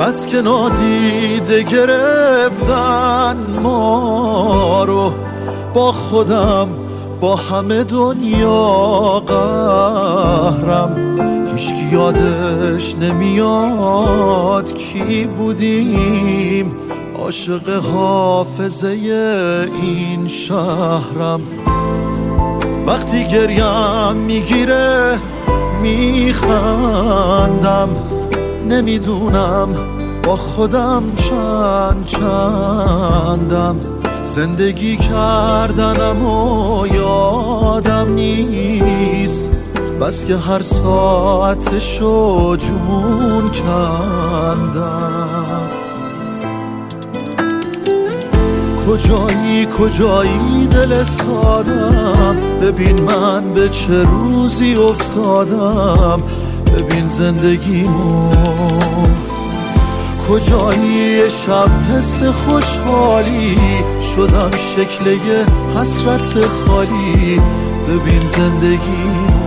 بس که نادیده گرفتن ما رو، با خودم با همه دنیا قهرم. هیچکی یادش نمیاد کی بودیم، عاشق حافظه این شهرم. وقتی گریم میگیره میخندم، نمیدونم با خودم چندم. زندگی کردنم و یادم نیست، بس که هر ساعتشو جون کندم. کجایی دل سادم، ببین من به چه روزی افتادم، ببین زندگیمو. کجایی شب حس خوشحالی، شدم شکل یه حسرت خالی، ببین زندگیمو.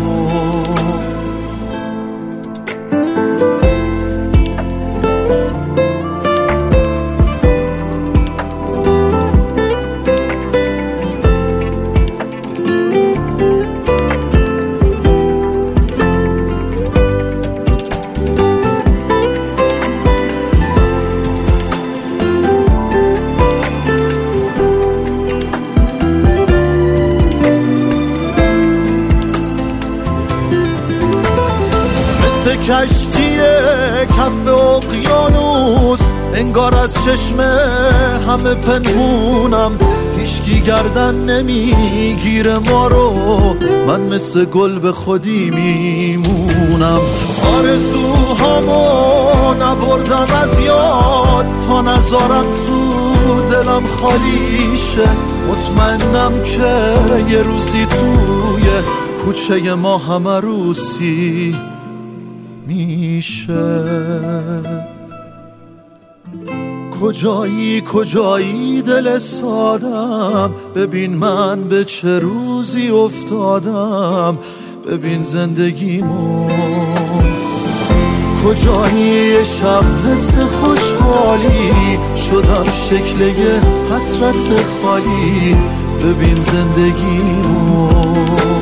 کشتی کف اقیانوس، انگار از چشم همه پنهونم. هیچکی گردن نمیگیره ما رو، من مثل گل به خودی میمونم. آرزوهامو نبردم از یاد، تا نذارم تو دلم خالی شه. مطمئنم که یه روزی توی کوچه ما هم عروسی میشه. کجایی دل سادم، ببین من به چه روزی افتادم، ببین زندگیمو. کجایی شب حس خوشحالی، شدم شکل یه حسرت خالی، ببین زندگیمو.